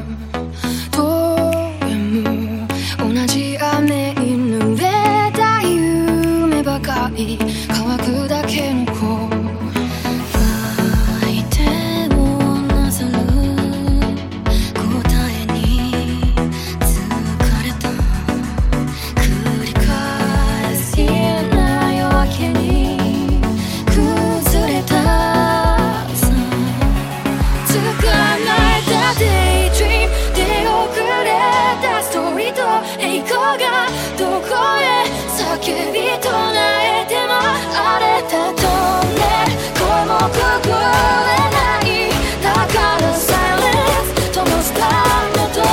どれも同じ雨に濡れた夢ばかり乾くだけの子相手をなさる答えに疲れた繰り返しな夜明けに崩れたさ捕まえた Daydream 出遅れたストーリーと栄光がどこへ叫び唱えても荒れたトンネルこれもくぐれないだから Silence 灯すためと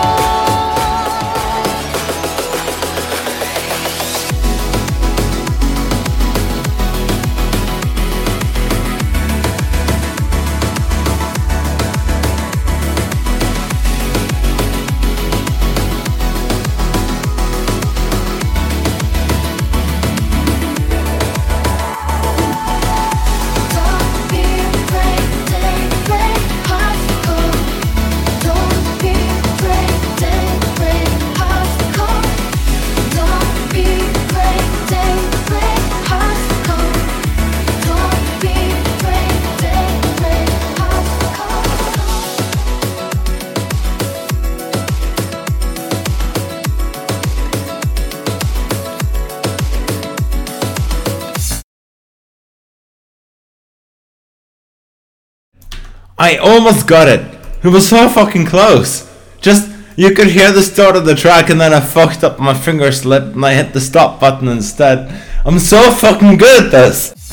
I almost got it. It was so fucking close. Just, you could hear the start of the track and then I fucked up, my finger slipped and I hit the stop button instead. I'm so fucking good at this.